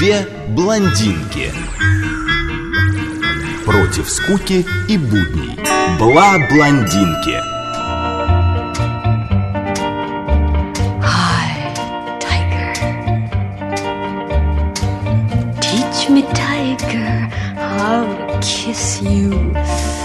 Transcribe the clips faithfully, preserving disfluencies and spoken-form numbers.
Две блондинки. Против скуки и будней. Бла-блондинки. Hi, tiger. Teach me, tiger, how to kiss you.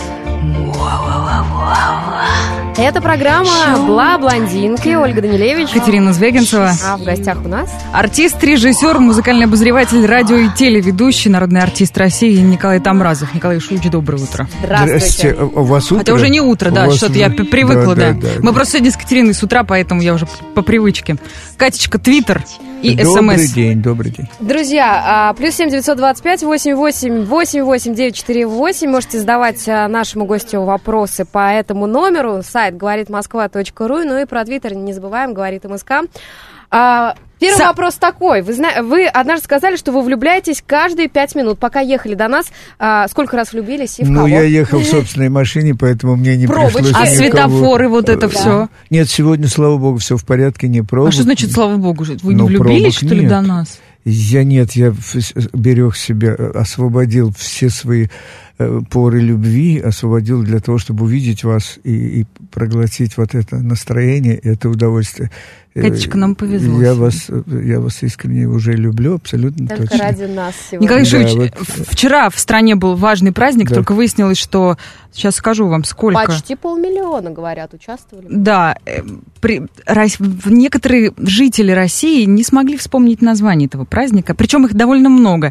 Это программа «Бла-блондинки». Ольга Данилевич, Катерина Звягинцева. А в гостях у нас артист, режиссер, музыкальный обозреватель, радио и телеведущий, народный артист России Николай Тамразов. Николай Ильич, доброе утро. Здравствуйте. У вас утро? Это уже не утро, да, что-то уже... я привыкла, да. да, да. Мы да. просто сегодня с Катериной с утра, поэтому я уже по привычке. Катечка, Твиттер и СМС. Добрый день, добрый день. Друзья, плюс семь девятьсот двадцать пять восемь восемь восемь восемь девять четыре восемь. Можете задавать нашему гостю вопросы по этому номеру. Сайт говорит москва точка ру. Ну и про Твиттер не забываем, говорит МСК. А, первый Са... вопрос такой. Вы, зна... вы однажды сказали, что вы влюбляетесь каждые пять минут. Пока ехали до нас, а, сколько раз влюбились и в ну, кого? Ну, я ехал в собственной машине, поэтому мне не Пробочки. пришлось... А никого... светофоры, вот это да. все? Нет, сегодня, слава богу, все в порядке, не пробок. А что значит, слава богу? Вы ну, не влюбились, что ли, нет. до нас? Я нет, я берег себя, освободил все свои поры любви, освободил для того, чтобы увидеть вас и, и проглотить вот это настроение, это удовольствие. Катечка, нам повезло. Я вас, я вас искренне уже люблю, абсолютно только точно. ради нас сегодня. Николай Ильич, да, вот... вчера в стране был важный праздник, да. только выяснилось, что, сейчас скажу вам, сколько... Почти полмиллиона, говорят, участвовали. Да, при, некоторые жители России не смогли вспомнить название этого праздника, причем их довольно много.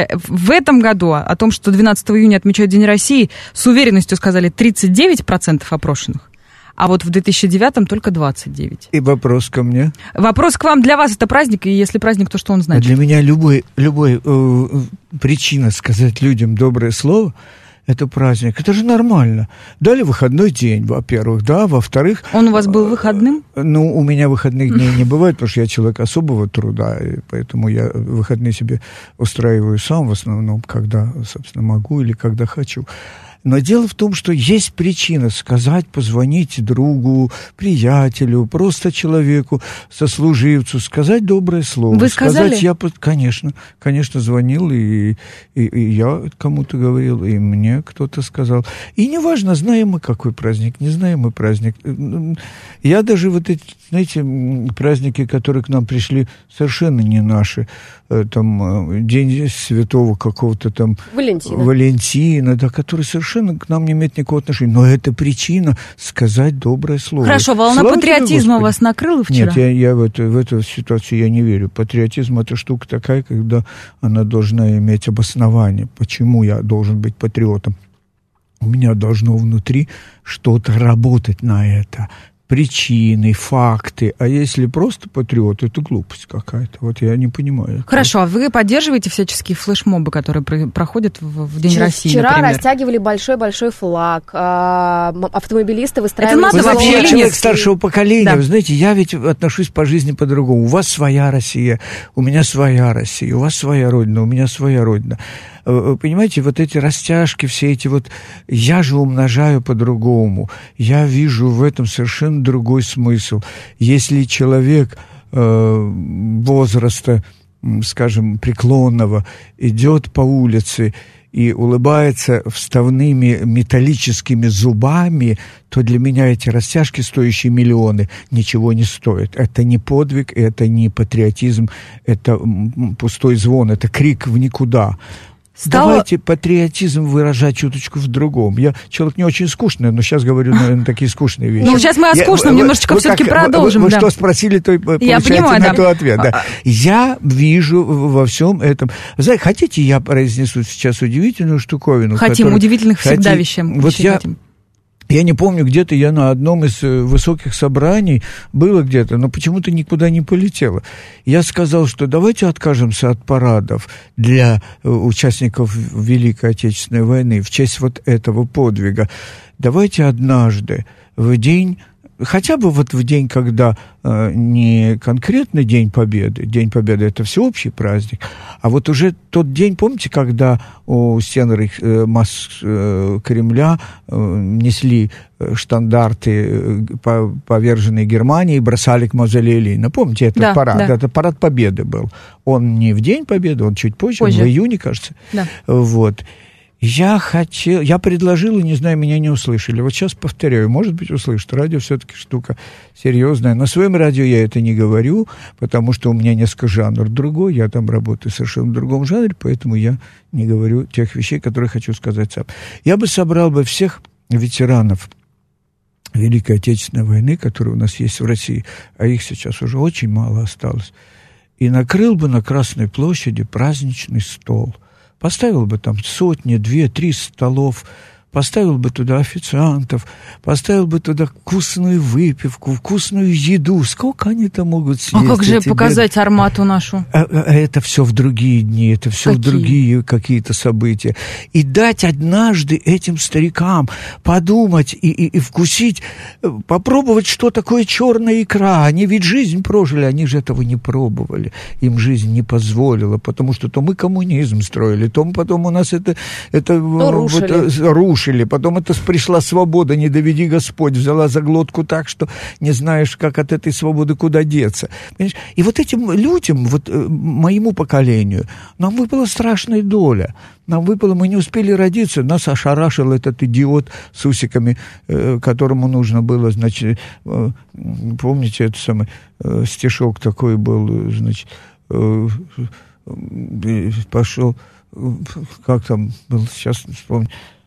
В этом году о том, что двенадцатого июня отмечают День России, с уверенностью сказали тридцать девять процентов опрошенных. А вот в две тысячи девятом только двадцать девять. И вопрос ко мне. Вопрос к вам. Для вас это праздник, и если праздник, то что он значит? Для меня любой, любой э, причина сказать людям доброе слово — это праздник. Это же нормально. Дали выходной день, во-первых, да, во-вторых... Он у вас был выходным? Э, ну, у меня выходных дней не бывает, потому что я человек особого труда, и поэтому я выходные себе устраиваю сам, в основном, когда, собственно, могу или когда хочу. Но дело в том, что есть причина сказать, позвонить другу, приятелю, просто человеку, сослуживцу, сказать доброе слово. Вы сказали? Сказать я, конечно, конечно, звонил, и, и, и я кому-то говорил, и мне кто-то сказал. И неважно, знаем мы какой праздник, не знаем мы праздник. Я даже вот эти, знаете, праздники, которые к нам пришли, совершенно не наши. Там День святого какого-то там... Валентина. Валентина, да, который совершенно к нам не имеет никакого отношения. Но это причина сказать доброе слово. Хорошо, волна Слава патриотизма вас накрыла вчера? Нет, я, я в, эту, в эту ситуацию я не верю. Патриотизм — это штука такая, когда она должна иметь обоснование. Почему я должен быть патриотом? У меня должно внутри что-то работать на это. Причины, факты. А если просто патриот, это глупость какая-то. Вот я не понимаю. Хорошо, а вы поддерживаете всяческие флешмобы, которые проходят в, в День Вчера, России, Вчера например? растягивали большой-большой флаг. А, автомобилисты выстраивали... Это надо вы вообще знаете, я человек нет? старшего поколения. Да. Вы знаете, я ведь отношусь по жизни по-другому. У вас своя Россия, у меня своя Россия. У вас своя родина, у меня своя родина. Понимаете, вот эти растяжки, все эти вот... Я же умножаю по-другому. Я вижу в этом совершенно другой смысл. Если человек э, возраста, скажем, преклонного идет по улице и улыбается вставными металлическими зубами, то для меня эти растяжки, стоящие миллионы, ничего не стоят. Это не подвиг, это не патриотизм, это пустой звон, это крик в никуда. Стало... Давайте патриотизм выражать чуточку в другом. Я человек не очень скучный, но сейчас говорю, наверное, такие скучные вещи. Ну, сейчас мы о скучном я, немножечко вы, все-таки как, продолжим. Вы, вы да. что спросили, то получаете понимаю, на да. то ответ. Да. Я вижу во всем этом... Знаете, хотите, я произнесу сейчас удивительную штуковину? Хотим, которую... удивительных всегда Хотим... вещей. Вот я... Хотим. Я не помню, где-то я на одном из высоких собраний, было где-то, но почему-то никуда не полетело. Я сказал, что давайте откажемся от парадов для участников Великой Отечественной войны в честь вот этого подвига. Давайте однажды, в день хотя бы вот в день, когда э, не конкретно День Победы, День Победы — это всеобщий праздник, а вот уже тот день, помните, когда у стен э, масс, э, Кремля э, несли штандарты э, поверженной Германии и бросали к мавзолею Ленина. Помните этот да, парад? Да. Это парад Победы был. Он не в День Победы, он чуть позже, позже. в июне, кажется. Да. Вот. Я хотел, я предложил, и, не знаю, меня не услышали. Вот сейчас повторяю, может быть, услышат. Радио все-таки штука серьезная. На своем радио я это не говорю, потому что у меня несколько жанр другой, я там работаю совершенно в другом жанре, поэтому я не говорю тех вещей, которые хочу сказать сам. Я бы собрал бы всех ветеранов Великой Отечественной войны, которые у нас есть в России, а их сейчас уже очень мало осталось, и накрыл бы на Красной площади праздничный стол. Поставил бы там сотни, две, три столов, поставил бы туда официантов, поставил бы туда вкусную выпивку, вкусную еду. Сколько они там могут съесть? А как же показать армату нашу? А, а это все в другие дни, это все в другие какие-то события. И дать однажды этим старикам подумать и, и, и вкусить, попробовать, что такое черная икра. Они ведь жизнь прожили, они же этого не пробовали. Им жизнь не позволила, потому что то мы коммунизм строили, то потом у нас это, это рушили. Вот, рушили. Потом это пришла свобода, не доведи Господь, взяла за глотку так, что не знаешь, как от этой свободы куда деться. Понимаешь? И вот этим людям, вот моему поколению, нам выпала страшная доля. Нам выпало, мы не успели родиться, нас ошарашил этот идиот с усиками, э, которому нужно было, значит, э, помните, это самый э, стишок такой был, значит, э, э, пошел, э, как там был, сейчас вспомню,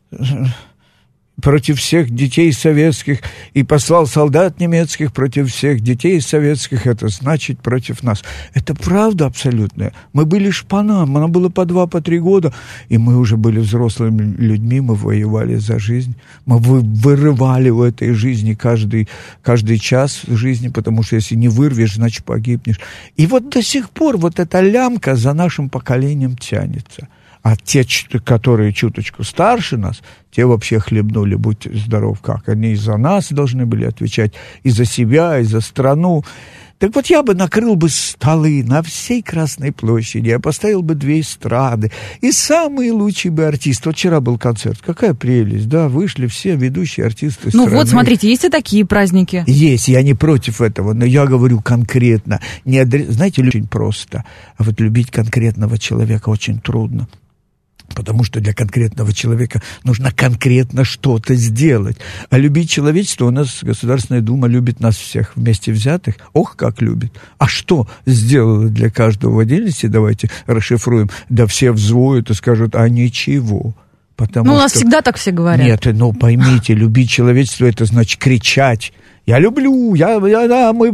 против всех детей советских и послал солдат немецких против всех детей советских, это значит против нас. Это правда абсолютная. Мы были шпана, нам было по два, по три года, и мы уже были взрослыми людьми, мы воевали за жизнь, мы вырывали у этой жизни каждый, каждый час жизни, потому что если не вырвешь, значит погибнешь. И вот до сих пор вот эта лямка за нашим поколением тянется. А те, которые чуточку старше нас, те вообще хлебнули, будьте здоров, как. Они и за нас должны были отвечать, и за себя, и за страну. Так вот я бы накрыл бы столы на всей Красной площади, я поставил бы две эстрады, и самые лучшие бы артисты. Вот вчера был концерт, какая прелесть, да, вышли все ведущие артисты страны. Ну вот, смотрите, есть и такие праздники. Есть, я не против этого, но я говорю конкретно. Не адре... Знаете, очень просто, а вот любить конкретного человека очень трудно. Потому что для конкретного человека нужно конкретно что-то сделать. А любить человечество, у нас Государственная Дума любит нас всех вместе взятых. Ох, как любит. А что сделала для каждого в отдельности? Давайте расшифруем. Да все взвоют и скажут, а ничего. Потому ну, у нас что... всегда так все говорят. Нет, ну поймите, любить человечество, это значит кричать. Я люблю, я, я, да, мы...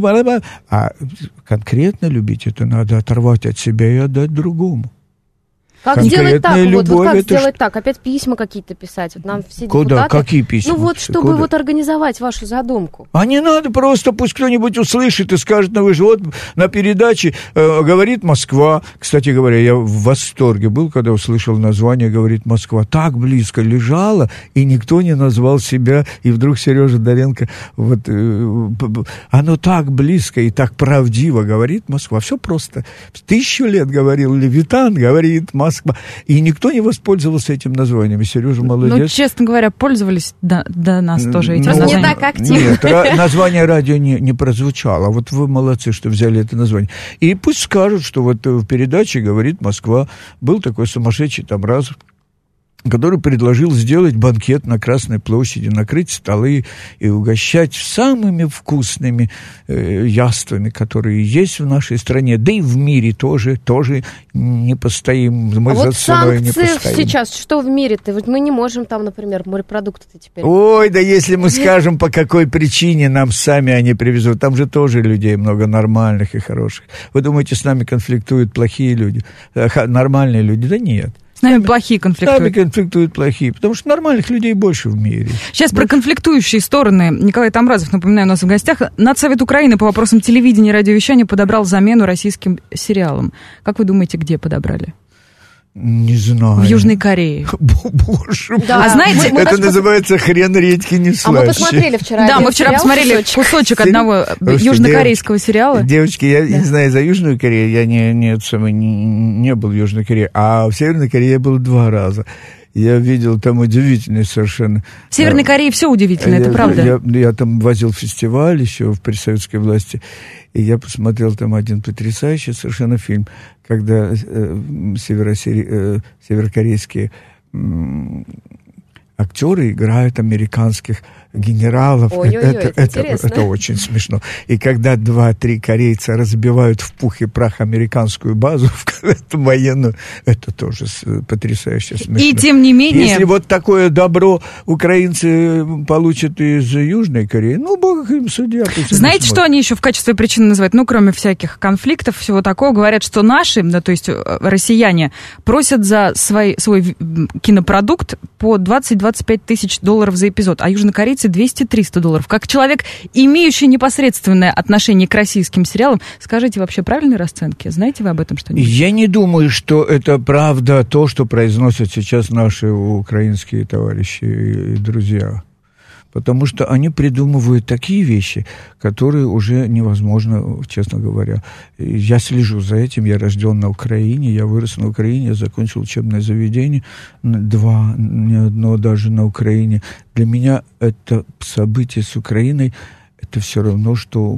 А конкретно любить, это надо оторвать от себя и отдать другому. Как сделать так? Любовь, вот, вот как это сделать ж... так? Опять письма какие-то писать? Вот нам все Куда? депутаты... Какие письма? Ну вот, чтобы Куда? вот организовать вашу задумку. А не надо, просто пусть кто-нибудь услышит и скажет, ну вы же вот на передаче э, «Говорит Москва». Кстати говоря, я в восторге был, когда услышал название «Говорит Москва». Так близко лежало, и никто не назвал себя, и вдруг Сережа Доренко, вот, э, оно так близко и так правдиво «Говорит Москва». Все просто. Тысячу лет говорил Левитан, «Говорит Москва». И никто не воспользовался этим названием. И Сережа молодец. Ну, честно говоря, пользовались до, до нас тоже этим ну, названием. Не так активно. Нет, ра- название радио не, не прозвучало. Вот вы молодцы, что взяли это название. И пусть скажут, что вот в передаче «Говорит Москва» был такой сумасшедший там раз, который предложил сделать банкет на Красной площади, накрыть столы и угощать самыми вкусными э, яствами, которые есть в нашей стране, да и в мире тоже, тоже не постоим, мы а за вот ценой не санкции постоим. сейчас, что в мире-то? Вот мы не можем там, например, морепродукты-то теперь. Ой, да если мы скажем, по какой причине нам сами они привезут, там же тоже людей много нормальных и хороших. Вы думаете, с нами конфликтуют плохие люди, нормальные люди? Да нет. С нами плохие конфликтуют. С нами конфликтуют плохие, потому что нормальных людей больше в мире. Сейчас больше. Про конфликтующие стороны. Николай Тамразов, напоминаю, у нас в гостях. Надсовет Украины по вопросам телевидения и радиовещания подобрал замену российским сериалам. Как вы думаете, где подобрали? Не знаю. В Южной Корее. Боже мой. Да. А знаете, мы, мы это даже называется хрен редьки не слаще. А мы посмотрели вчера. Да, один мы вчера сериал, посмотрели кусочек. кусочек Серьезно? одного Слушайте, южнокорейского сериала. Девочки, я Да. не знаю, за Южную Корею я не, не, самый, не, не был в Южной Корее, а в Северной Корее я был два раза. Я видел там удивительный совершенно... В Северной Корее все удивительно, это я, правда. Я, я там возил фестиваль еще при советской власти, и я посмотрел там один потрясающий совершенно фильм, когда э, северосери, э, северокорейские э, актеры играют американских генералов. Ой-ой-ой, это, это это, интересно. это очень смешно. И когда два-три корейца разбивают в пух и прах американскую базу, эту военную, это тоже потрясающе смешно. И тем не менее... Если вот такое добро украинцы получат из Южной Кореи, ну, бог им судья. Знаете, что они еще в качестве причины называют? Ну, кроме всяких конфликтов, всего такого, говорят, что наши, да, то есть россияне, просят за свой, свой кинопродукт по двадцать-двадцать пять тысяч долларов за эпизод, а южнокорейцы двести-триста долларов. Как человек, имеющий непосредственное отношение к российским сериалам, скажите, вообще правильные расценки? Знаете вы об этом что-нибудь? Я не думаю, что это правда то, что произносят сейчас наши украинские товарищи и друзья. Потому что они придумывают такие вещи, которые уже невозможно, честно говоря. Я слежу за этим, я рожден на Украине, я вырос на Украине, я закончил учебное заведение, два, не одно даже на Украине. Для меня это событие с Украиной, это все равно, что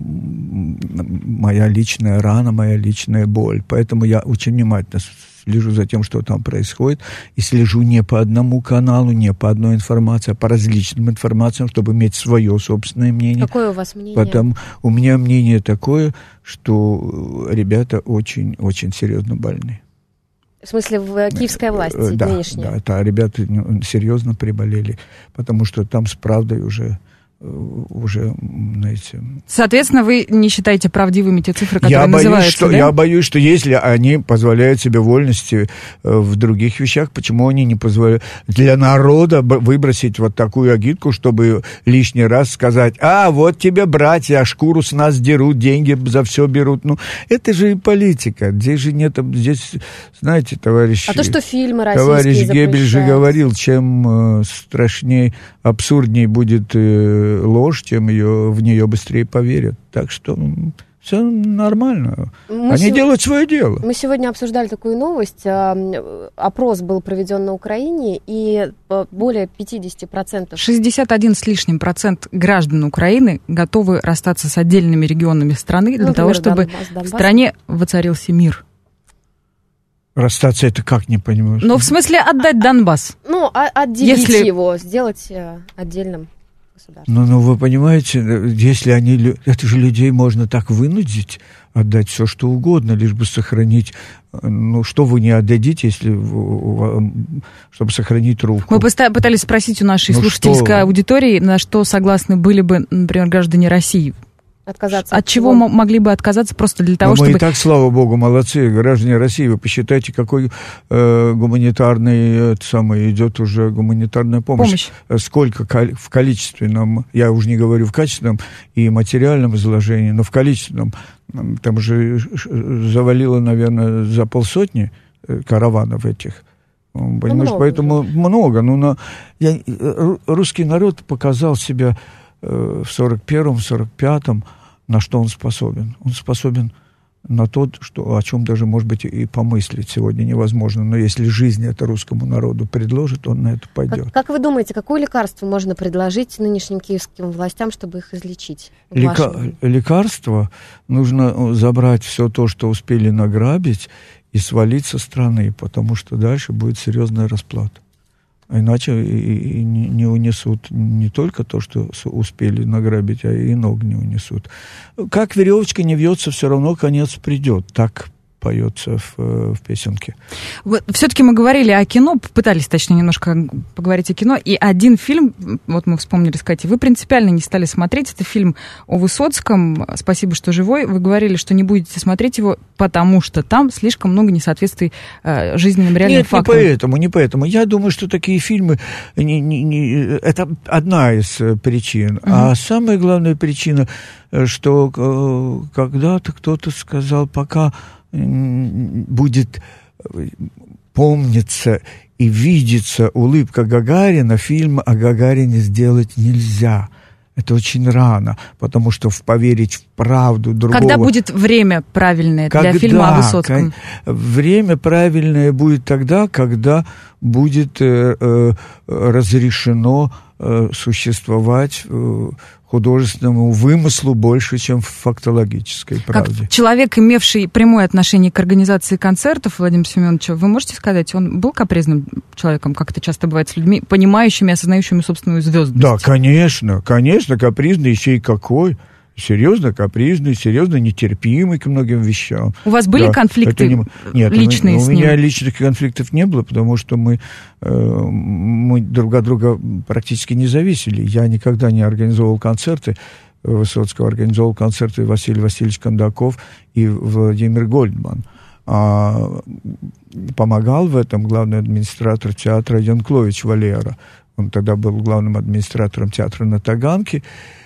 моя личная рана, моя личная боль. Поэтому я очень внимательно слежу за тем, что там происходит, и слежу не по одному каналу, не по одной информации, а по различным информациям, чтобы иметь свое собственное мнение. Какое у вас мнение? Потому у меня мнение такое, что ребята очень-очень серьезно больны. В смысле, в киевская власть да, нынешняя? Да, да, ребята серьезно приболели, потому что там с правдой уже... уже, знаете... Соответственно, вы не считаете правдивыми те цифры, которые я боюсь, называются, что, да? Я боюсь, что если они позволяют себе вольности в других вещах, почему они не позволяют для народа выбросить вот такую агитку, чтобы лишний раз сказать: а, вот тебе братья, а шкуру с нас дерут, деньги за все берут. Ну, это же и политика. Здесь же нет... Здесь, знаете, товарищ... А то, что фильмы российские Товарищ Геббель же запрещают. говорил, чем э, страшнее, абсурднее будет э, ложь, тем ее, в нее быстрее поверят. Так что все нормально. Мы Они сего- делают свое дело. Мы сегодня обсуждали такую новость. э, Опрос был проведен на Украине, и э, более пятьдесят процентов... шестьдесят один с лишним процент граждан Украины готовы расстаться с отдельными регионами страны для Ну, того, например, чтобы Донбасс, Донбасс. в стране воцарился мир. Расстаться это как, не понимаю? Но в смысле отдать Донбасс. Ну, а- отделить Если- его, сделать э, отдельным государством. Ну, ну, вы понимаете, если они... лю- Это же людей можно так вынудить отдать все, что угодно, лишь бы сохранить... Ну, что вы не отдадите, если... в- в- чтобы сохранить руку? Мы поста- пытались спросить у нашей Ну слушательской что? аудитории, на что согласны были бы, например, граждане России. Отказаться От чего всего. м- могли бы отказаться просто для того, Но мы чтобы... и так, слава богу, молодцы, граждане России. Вы посчитайте, какой э, гуманитарный, это самое, идет уже гуманитарная помощь. Помощь. Э, Сколько кол- в количественном, я уже не говорю в качественном и материальном изложении, но в количественном, м, там же ш- завалило, наверное, за полсотни э, караванов этих. М, Понимаешь, много поэтому много. Ну, на, я, э, русский народ показал себя в сорок первом, в сорок пятом, на что он способен. Он способен на то, что, о чем даже, может быть, и помыслить сегодня невозможно. Но если жизнь это русскому народу предложит, он на это пойдет. Как, как вы думаете, какое лекарство можно предложить нынешним киевским властям, чтобы их излечить? в Лека- вашем- Лекарство нужно забрать все то, что успели награбить, и свалить со страны, потому что дальше будет серьезная расплата. Иначе и, и не, не унесут не только то, что с- успели награбить, а и ног не унесут. Как веревочка не вьется, все равно конец придет. Так поется в, в песенке. Вот, все-таки мы говорили о кино, пытались, точнее, немножко поговорить о кино, и один фильм, вот мы вспомнили с Катей, вы принципиально не стали смотреть, это фильм о Высоцком «Спасибо, что живой». Вы говорили, что не будете смотреть его, потому что там слишком много несоответствий э, жизненным реальным Нет, фактам. не поэтому, не поэтому. Я думаю, что такие фильмы, не, не, не, это одна из э, причин. Uh-huh. А самая главная причина, что э, когда-то кто-то сказал, пока э, будет помнится и видится улыбка Гагарина, фильм о Гагарине сделать нельзя. Это очень рано, потому что в поверить в правду другого... Когда будет время правильное когда, для фильма о Высоцком? Время правильное будет тогда, когда будет э, э, разрешено э, существовать э, художественному вымыслу больше, чем в фактологической правде. Как человек, имевший прямое отношение к организации концертов, Владимир Семенович, вы можете сказать, он был капризным человеком, как это часто бывает с людьми, понимающими, осознающими собственную звездность? Да, конечно, конечно, капризный, еще и какой. Серьезно капризный, серьезно нетерпимый к многим вещам. У вас были да, конфликты не... Нет, личные у, с у ним? меня личных конфликтов не было, потому что мы, э, мы друг от друга практически не зависели. Я никогда не организовывал концерты Высоцкого, организовал концерты Василий Васильевич Кондаков и Владимир Гольдман. А помогал в этом главный администратор театра Янклович Валера. Он тогда был главным администратором театра на Таганке.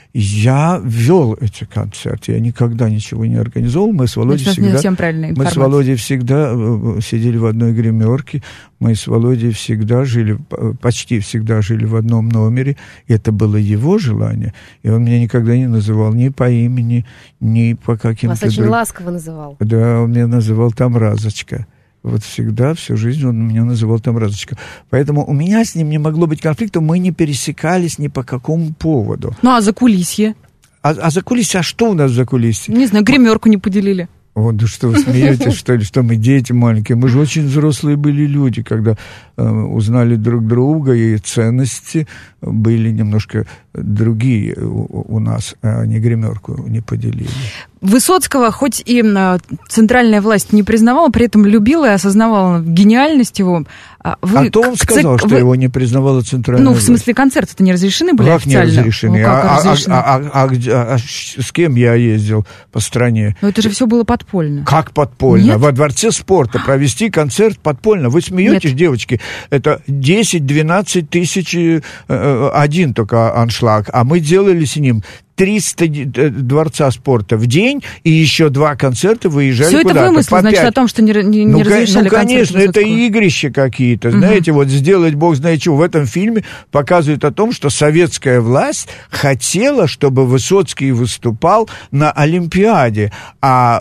Я вел эти концерты, я никогда ничего не организовал. Мы с Володей Значит, всегда, не совсем правильная мы с Володей всегда сидели в одной гримерке, мы с Володей всегда жили, почти всегда жили в одном номере, и это было его желание, и он меня никогда не называл ни по имени, ни по каким-то... Вас очень друг... ласково называл. Да, он меня называл там Разочка. Вот всегда, всю жизнь он меня называл там Разочка. Поэтому у меня с ним не могло быть конфликта, мы не пересекались ни по какому поводу. Ну, а закулисье? А, а закулисье, а что у нас в закулисье? Не знаю, гримерку не поделили. Вот, да что вы смеетесь, что ли, что мы дети маленькие. Мы же очень взрослые были люди, когда э, узнали друг друга, и ценности были немножко другие у, у нас, а не гримерку не поделили. Высоцкого хоть и центральная власть не признавала, при этом любила и осознавала гениальность его. Вы, а то он сказал, к... что вы... его не признавала центральная Ну, власть. в смысле, концерты-то не разрешены были как официально? Не разрешены? Ну, как а, разрешены? А, а, а, а, а, а с кем я ездил по стране? Но это же все было подпольно. Как подпольно? Нет? Во Дворце спорта провести концерт подпольно. Вы смеетесь, Нет. девочки? Это десять-двенадцать тысяч э, один только аншлаг, а мы делали с ним триста дворца спорта в день, и еще два концерта выезжали все куда-то. Все это вымысл, значит, о том, что не, не, ну, не разрешали Ну, конечно, это Высоцкого. игрища какие-то, угу. Знаете, вот сделать бог знает чего. В этом фильме показывают о том, что советская власть хотела, чтобы Высоцкий выступал на Олимпиаде, а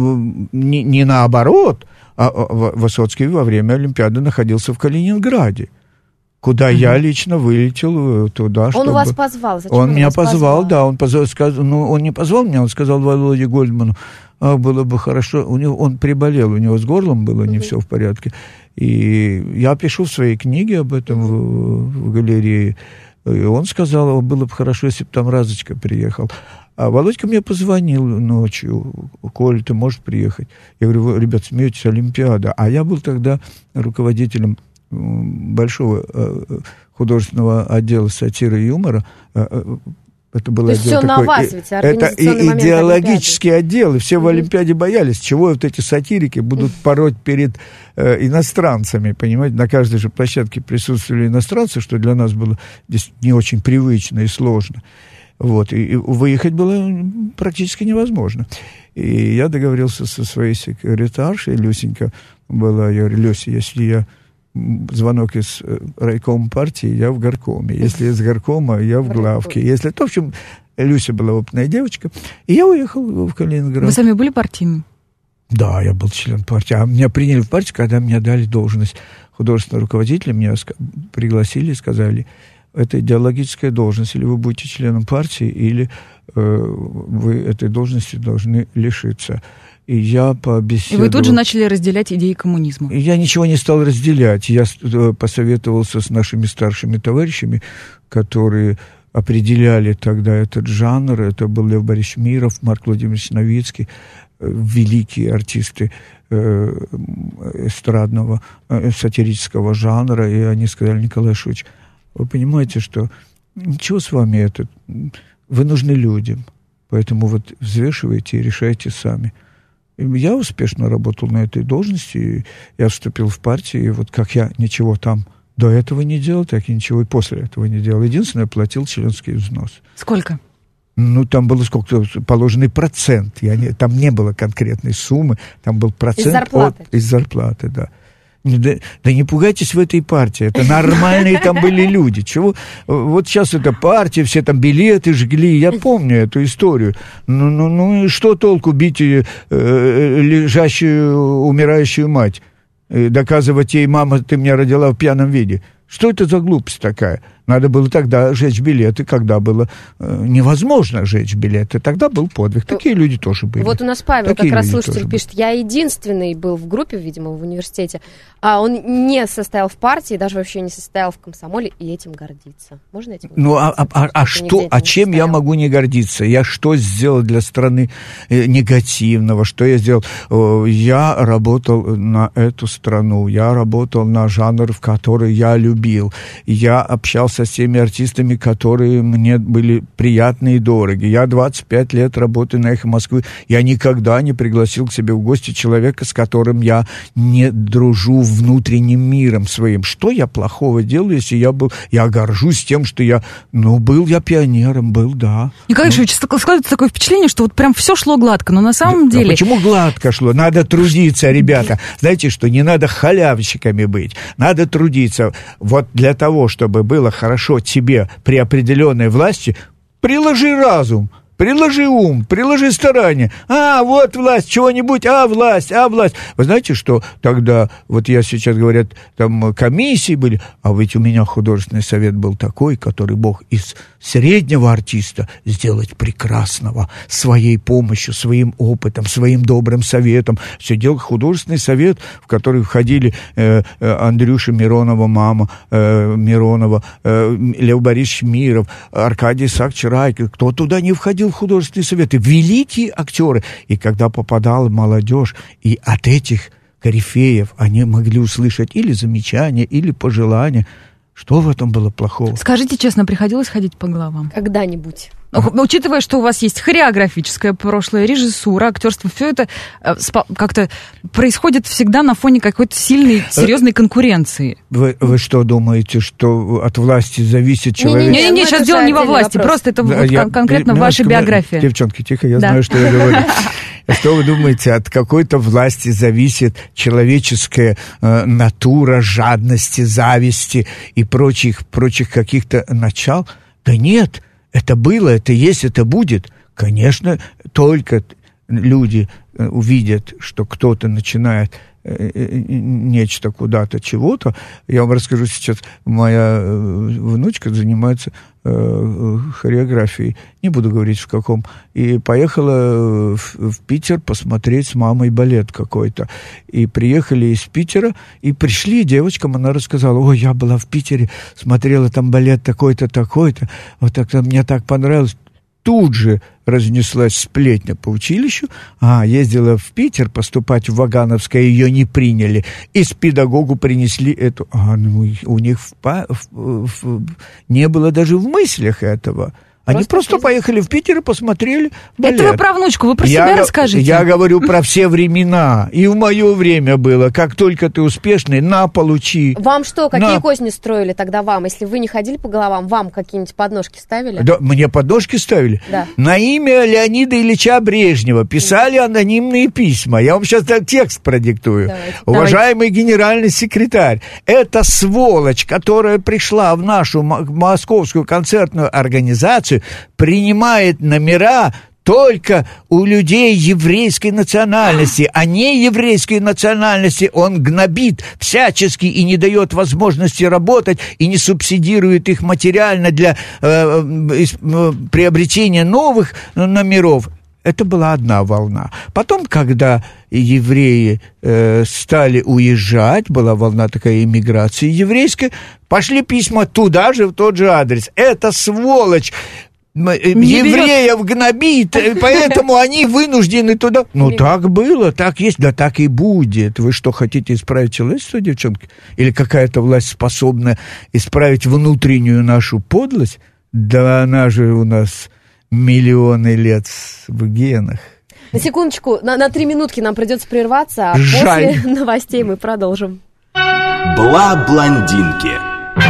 не, не наоборот, а Высоцкий во время Олимпиады находился в Калининграде, куда uh-huh. я лично вылетел туда, он чтобы... Он вас позвал? Зачем он меня позвал, позвал, да, он позвал, сказал, ну, он не позвал меня, он сказал Володе Гольдману, а, было бы хорошо, у него, он приболел, у него с горлом было не uh-huh. все в порядке, и я пишу в своей книге об этом в, в галерее, и он сказал, было бы хорошо, если бы там Разочка приехал. А Володька мне позвонил ночью, Коль, ты можешь приехать? Я говорю, ребят, смеетесь, Олимпиада. А я был тогда руководителем большого художественного отдела сатиры и юмора. Это был То есть отдел все такой, на вас, ведь это идеологический отдел, и все mm-hmm. в Олимпиаде боялись, чего вот эти сатирики будут пороть перед э, иностранцами, понимаете, на каждой же площадке присутствовали иностранцы, что для нас было здесь не очень привычно и сложно. Вот, и, и выехать было практически невозможно. И я договорился со своей секретаршей, Люсенька была, я говорю, Люся, если я звонок из райкома партии, я в горкоме. Если из горкома, я в главке. Если то, в общем, Люся была опытная девочка. И я уехал в Калининград. Вы сами были партийным? Да, я был член партии. А меня приняли в партию, когда мне дали должность художественного руководителя. Меня пригласили и сказали, это идеологическая должность. Или вы будете членом партии, или э, вы этой должности должны лишиться. И я побеседовал... И вы тут же начали разделять идеи коммунизма. Я ничего не стал разделять. Я посоветовался с нашими старшими товарищами, которые определяли тогда этот жанр. Это был Лев Борисович Миров, Марк Владимирович Новицкий, великие артисты эстрадного, сатирического жанра. И они сказали, Николай Шуч, вы понимаете, что ничего с вами это... Вы нужны людям. Поэтому вот взвешивайте и решайте сами. Я успешно работал на этой должности, я вступил в партию, и вот как я ничего там до этого не делал, так и ничего и после этого не делал. Единственное, платил членский взнос. Сколько? Ну, там было сколько-то положенный процент. Я не, там не было конкретной суммы, там был процент из зарплаты. От, из зарплаты, да. Да, да не пугайтесь в этой партии, это нормальные там были люди. Чего? Вот сейчас эта партия, все там билеты жгли, я помню эту историю. Ну, ну, ну и что толку бить э, лежащую, умирающую мать? Э, доказывать ей: мама, ты меня родила в пьяном виде. Что это за глупость такая? Надо было тогда жечь билеты, когда было э, невозможно жечь билеты. Тогда был подвиг. Такие люди тоже были. Вот у нас Павел, Такие как раз люди слушатель, тоже пишет: я единственный был в группе, видимо, в университете, а он не состоял в партии, даже вообще не состоял в комсомоле, и этим гордиться. Можно этим гордиться? Ну, а, а, а, а что, а чем я могу не гордиться? Я что сделал для страны э, негативного? Что я сделал? Э, я работал на эту страну, я работал на жанр, в который я любил. Я общался с теми артистами, которые мне были приятны и дороги. Я двадцать пять лет работаю на «Эхо Москвы». Я никогда не пригласил к себе в гости человека, с которым я не дружу внутренним миром своим. Что я плохого делаю, если я был... Я горжусь тем, что я... Ну, был я пионером, был, да. Николай Ильич, ну. складывается такое впечатление, что вот прям все шло гладко, но на самом да, деле... Почему гладко шло? Надо трудиться, ребята. Знаете что, не надо халявщиками быть. Надо трудиться. Вот для того, чтобы было хорошо тебе при определенной власти, приложи разум, приложи ум, приложи старание. А, вот власть, чего-нибудь, а, власть, а, власть. Вы знаете, что тогда, вот я сейчас, говорят, там комиссии были, а ведь у меня художественный совет был такой, который мог из среднего артиста сделать прекрасного своей помощью, своим опытом, своим добрым советом. Все делал художественный совет, в который входили э, э, Андрюша Миронова, мама э, Миронова, э, Лев Борисович Миров, Аркадий Исаакович Райкин. Кто туда не входил в художественные советы? Великие актеры. И когда попадала молодежь, и от этих корифеев они могли услышать или замечания, или пожелания. Что в этом было плохого? Скажите честно, приходилось ходить по головам? Когда-нибудь. Но, учитывая, что у вас есть хореографическое прошлое, режиссура, актерство, все это э, спа- как-то происходит всегда на фоне какой-то сильной, серьезной конкуренции. Вы, вы что думаете, что от власти зависит человек? Не-не-не, сейчас дело не во власти, вопрос. Просто это да, вот я, конкретно я, ваша биография. Девчонки, тихо, я да. знаю, что я говорю. Что вы думаете, от какой-то власти зависит человеческая э, натура, жадности, зависти и прочих, прочих каких-то начал? Да нет, это было, это есть, это будет. Конечно, только люди увидят, что кто-то начинает нечто куда-то, чего-то. Я вам расскажу сейчас, моя внучка занимается э, хореографией, не буду говорить в каком, и поехала в, в Питер посмотреть с мамой балет какой-то. И приехали из Питера, и пришли девочкам, она рассказала: ой, я была в Питере, смотрела там балет такой-то, такой-то, вот так мне так понравилось. Тут же разнеслась сплетня по училищу. А, ездила в Питер поступать в Вагановское, ее не приняли. И с педагогу принесли эту... А, ну, у них в, в, в, не было даже в мыслях этого. Они просто, просто поехали в Питер и посмотрели балет. Это вы про внучку, вы про я, себя расскажите. Я говорю про все времена. И в мое время было. Как только ты успешный, на, получи. Вам что, какие на. козни строили тогда вам? Если вы не ходили по головам, вам какие-нибудь подножки ставили? Да, мне подножки ставили? Да. На имя Леонида Ильича Брежнева писали анонимные письма. Я вам сейчас текст продиктую. Давайте. Уважаемый Давайте. Генеральный секретарь, эта сволочь, которая пришла в нашу московскую концертную организацию, принимает номера только у людей еврейской национальности, а не еврейской национальности он гнобит всячески и не дает возможности работать, и не субсидирует их материально для э, э, приобретения новых номеров. Это была одна волна. Потом, когда евреи э, стали уезжать, была волна такая эмиграции еврейская, пошли письма туда же, в тот же адрес. Это сволочь евреев гнобит, поэтому они вынуждены туда. Ну, так было, так есть, да так и будет. Вы что, хотите исправить человечество, девчонки? Или какая-то власть способна исправить внутреннюю нашу подлость? Да она же у нас миллионы лет в генах. На секундочку, на, на три минутки нам придется прерваться, а Жаль. после новостей мы продолжим. Бла блондинки.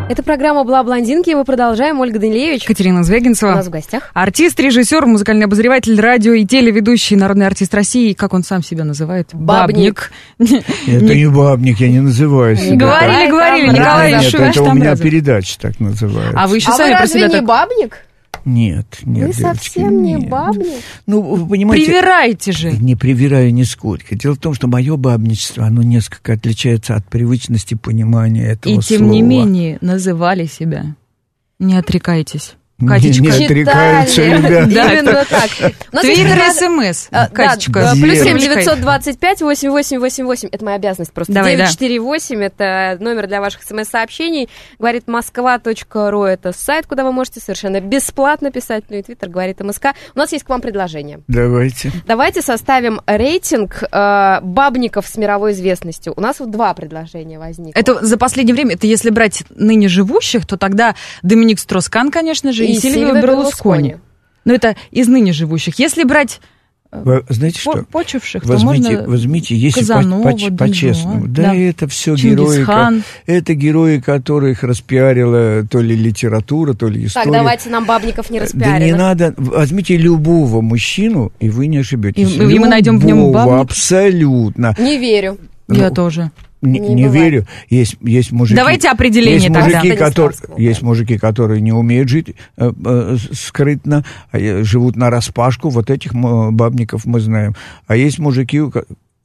Это программа «Бла блондинки», и мы продолжаем. Ольга Данилевич. Катерина Звягинцева. У нас в гостях. Артист, режиссер, музыкальный обозреватель, радио и телеведущий, народный артист России. Как он сам себя называет? Бабник. Это не бабник, я не называю себя. Говорили, говорили, Николай Нет, Ишуевич это у меня Тамразов. передача так называется. А вы еще А сами вы про разве себя не так... бабник? Нет, нет, Вы девочки, совсем не нет. бабник? Ну, вы понимаете... Привираете же. Не привираю нисколько. Дело в том, что мое бабничество, оно несколько отличается от привычности понимания этого И слова. тем не менее называли себя. Не отрекайтесь. Не, Катечка. не отрекаются, ребята. Да, именно так. У нас есть Твиттер, раз- СМС. А, Катечка. да, плюс семь Девочка. девятьсот двадцать пять восемь восемь восемь восемь. Это моя обязанность просто. Давай, да. девять четыре восемь это номер для ваших смс-сообщений. Говорит москва точка ру это сайт, куда вы можете совершенно бесплатно писать. Ну и твиттер говорит МСК. У нас есть к вам предложение. Давайте. Давайте составим рейтинг э, бабников с мировой известностью. У нас вот два предложения возникло. Это за последнее время, это если брать ныне живущих, то тогда Доминик Строс-Кан, конечно же, и, Сильвио Берлускони. Но это из ныне живущих. Если брать Вы знаете по- что? почивших, то Возьмите, можно возьмите, если Казанова, по- по- Дон по-честному. Жуан, Да, да. это все герои, Чингисхан. ко- это герои, которых распиарила то ли литература, то ли история. Так, давайте нам бабников не Да распиаренных. не надо. Возьмите любого мужчину, и вы не ошибетесь. И- и мы найдем в нем Любого, бабника? Абсолютно. Не верю. Я Ну, тоже. Не, Не не бывает. верю. Есть, есть мужики. Давайте определение есть тогда. мужики, которые, Станиславского, да. есть мужики, которые не умеют жить э, э, скрытно, а, э, живут на распашку. Вот этих м, бабников мы знаем. А есть мужики, у ко-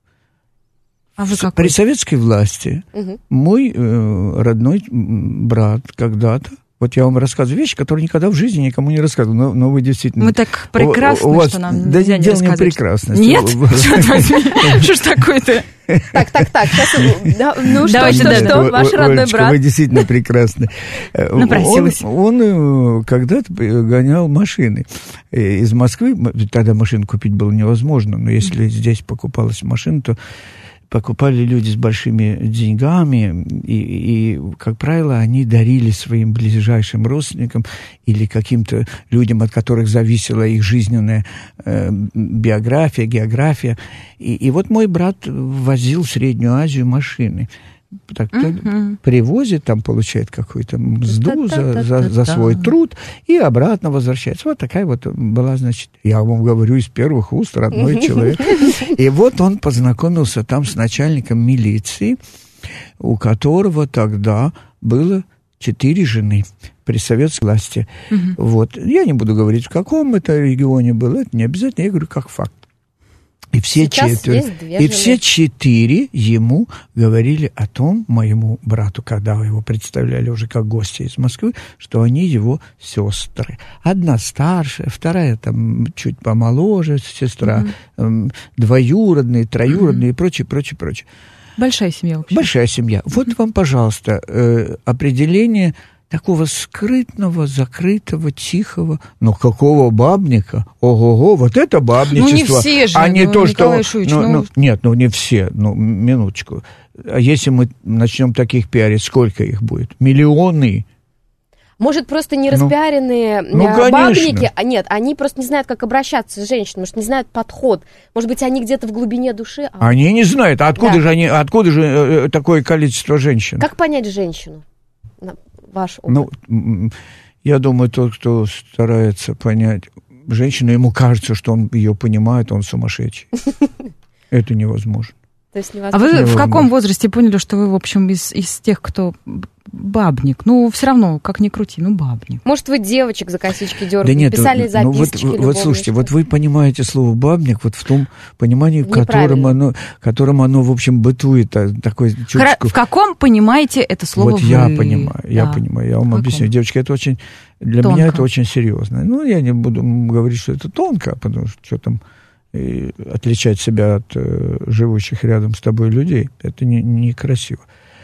А вы с- какой? при советской власти Мгм. мой э, родной м, брат когда-то. Вот я вам рассказываю вещи, которые никогда в жизни никому не рассказывал. Но, но вы действительно... Мы так прекрасны, У- у вас- что нам да нельзя не дело не рассказывать. прекрасности. Нет? Вы- Черт возьми. Что ж такое-то? Так, так, так. Сейчас, да, ну что, Давайте, что, да, что, да. О- ваш О- родной Олечка, брат? вы действительно прекрасны. Э, Напросилась. Он, он, э, когда-то гонял машины э, из Москвы. м- Тогда машину купить было невозможно, но если здесь покупалась машина, то покупали люди с большими деньгами, и, и, как правило, они дарили своим ближайшим родственникам или каким-то людям, от которых зависела их жизненная э, биография, география. И, и вот мой брат возил в Среднюю Азию машины. Так, Мгм. привозит, там получает какую-то мзду за, за, за Та-та-та-та-та. свой труд и обратно возвращается. Вот такая вот была, значит, я вам говорю из первых уст, родной человек. И вот он познакомился там с начальником милиции, у которого тогда было четыре жены при советской власти. Вот. Я не буду говорить, в каком это регионе было, это не обязательно, я говорю как факт. И все, Сейчас четверо, есть две и жены. все четыре ему говорили о том, моему брату, когда его представляли уже как гостя из Москвы, что они его сестры. Одна старшая, вторая там чуть помоложе сестра, эм, двоюродные, троюродные и прочее, прочее, прочее. Большая семья вообще. Большая семья. Вот вам, пожалуйста, э, определение такого скрытного, закрытого, тихого, но какого бабника? Ого-го, вот это бабничество. Ну, не все же, а не ну, то, Николай что... Ишуевич, ну, ну- ну, нет, ну не все, ну минуточку. А если мы начнем таких пиарить, сколько их будет? Миллионы. Может, просто не Ну, распиаренные ну, э, конечно. бабники? А нет, они просто не знают, как обращаться с женщиной, может, не знают подход. Может быть, они где-то в глубине души. А Они не знают, а откуда Да. же они, откуда же э, такое количество женщин? как понять женщину? На- Ваш опыт. Ну, м, я думаю, тот, кто старается понять женщину, ему кажется, что он ее понимает, он сумасшедший. Это невозможно. То есть А невозможно. вы в Невозможно. каком возрасте поняли, что вы, в общем, из, из тех, кто бабник? Ну, все равно, как ни крути, ну, бабник. Может, вы девочек за косички дергаете, Да нет, писали ну, записочки вот, вот, вот слушайте, вот вы понимаете слово «бабник» вот в том понимании, в котором Неправильно. оно, котором оно, в общем, бытует, а, такой чуточку... Хра- В каком понимаете это слово Вот вы? я понимаю, я Да. понимаю, я вам каком? объясню. Девочки, это очень, для Тонко. меня это очень серьезно. Ну, я не буду говорить, что это тонко, потому что что там э, отличать себя от э, живущих рядом с тобой людей, это не- некрасиво.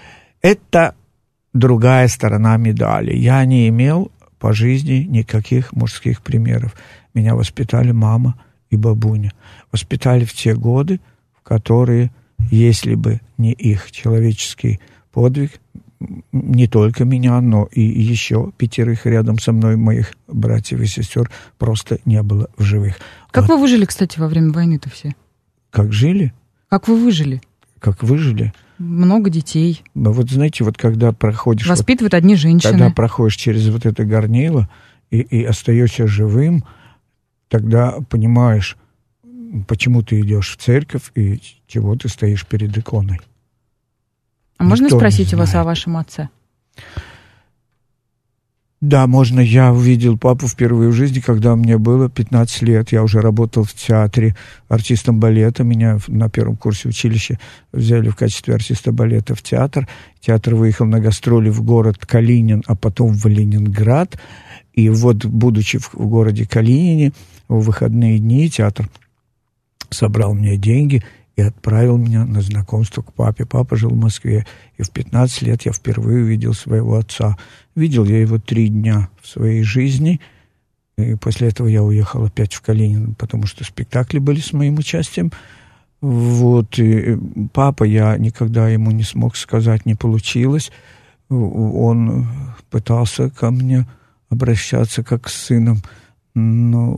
Это другая сторона медали. Я не имел по жизни никаких мужских примеров. Меня воспитали мама и бабуня. Воспитали в те годы, в которые, если бы не их человеческий подвиг, не только меня, но и еще пятерых рядом со мной, моих братьев и сестер, просто не было в живых. Как Вот вы выжили, кстати, во время войны-то все? как жили, Как вы выжили? как выжили. много детей. Вот знаете, вот когда проходишь... Воспитывают вот, одни женщины. Когда проходишь через вот это горнило и, и остаешься живым, тогда понимаешь, почему ты идешь в церковь и чего ты стоишь перед иконой. А можно Никто спросить у вас о вашем отце? Да, можно. Я увидел папу впервые в жизни, когда мне было пятнадцать лет. Я уже работал в театре артистом балета. Меня на первом курсе училища взяли в качестве артиста балета в театр. Театр выехал на гастроли в город Калинин, а потом в Ленинград. И вот, будучи в городе Калинине, в выходные дни театр собрал мне деньги и отправил меня на знакомство к папе. Папа жил в Москве, и в пятнадцать лет я впервые увидел своего отца. Видел я его три дня в своей жизни, и после этого я уехал опять в Калинин, потому что спектакли были с моим участием. Вот, и папа, я никогда ему не смог сказать, не получилось. Он пытался ко мне обращаться как с сыном, но...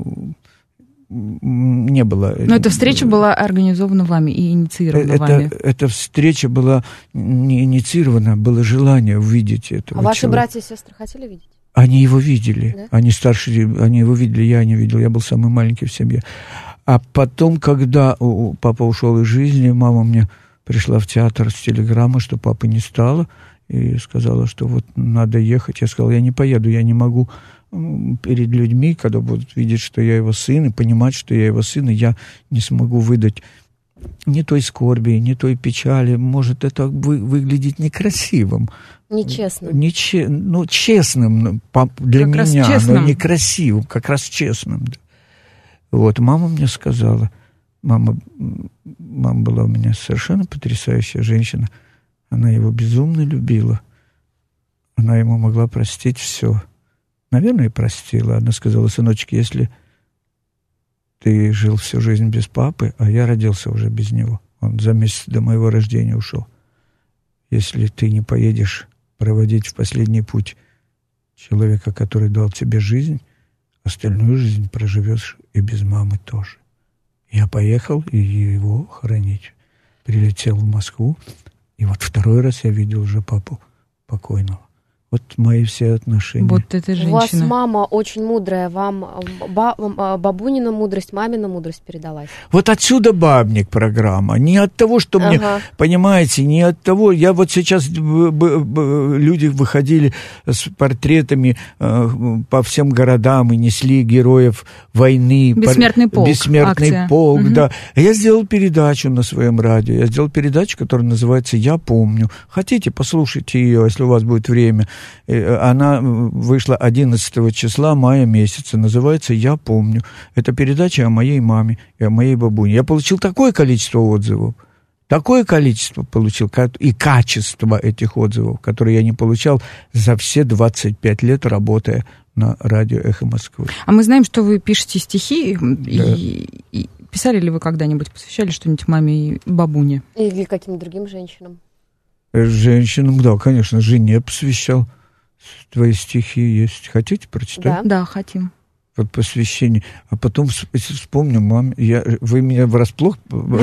не было. Но эта встреча была организована вами и инициирована это, вами. Эта встреча была не инициирована, было желание увидеть этого А ваши человека. братья и сестры хотели видеть? Они его видели. Да? Они старшие, они его видели, я не видел. Я был самый маленький в семье. А потом, когда папа ушел из жизни, мама мне пришла в театр с телеграммой, что папы не стало, и сказала, что вот надо ехать. Я сказал, я не поеду, я не могу перед людьми, когда будут видеть, что я его сын, и понимать, что я его сын, и я не смогу выдать ни той скорби, ни той печали. Может, это вы, выглядеть некрасивым. Нечестным. Нече, ну, честным для как меня, но некрасивым, как раз честным. Да. Вот, мама мне сказала, мама, мама была у меня совершенно потрясающая женщина, она его безумно любила, она ему могла простить все. Наверное, и простила. Она сказала, сыночек, если ты жил всю жизнь без папы, а я родился уже без него, он за месяц до моего рождения ушел, если ты не поедешь проводить в последний путь человека, который дал тебе жизнь, остальную жизнь проживешь и без мамы тоже. Я поехал и его хоронить. Прилетел в Москву, и вот второй раз я видел уже папу покойного. Вот мои все отношения. Вот эта женщина. У вас мама очень мудрая, вам ба- бабунина мудрость, мамина мудрость передалась. Вот отсюда бабник программа. Не от того, что ага. мне, понимаете, не от того. Я вот сейчас, б- б- б- люди выходили с портретами э, по всем городам и несли героев войны. Бессмертный полк. Бессмертный акция. полк, угу. да. Я сделал передачу на своем радио. Я сделал передачу, которая называется «Я помню». Хотите, послушайте ее, если у вас будет время. Она вышла одиннадцатого числа мая месяца, называется «Я помню». Это передача о моей маме и о моей бабуне. Я получил такое количество отзывов, такое количество получил, и качество этих отзывов, которые я не получал за все двадцать пять лет, работая на радио «Эхо Москвы». А мы знаем, что вы пишете стихи, да. и, и писали ли вы когда-нибудь, посвящали что-нибудь маме и бабуне? Или каким-то другим женщинам? Женщинам, да, конечно, жене посвящал. Твои стихи есть. Хотите прочитать? Да, да, хотим. Вот посвящение. А потом вспомню, маме, я, вы меня врасплох,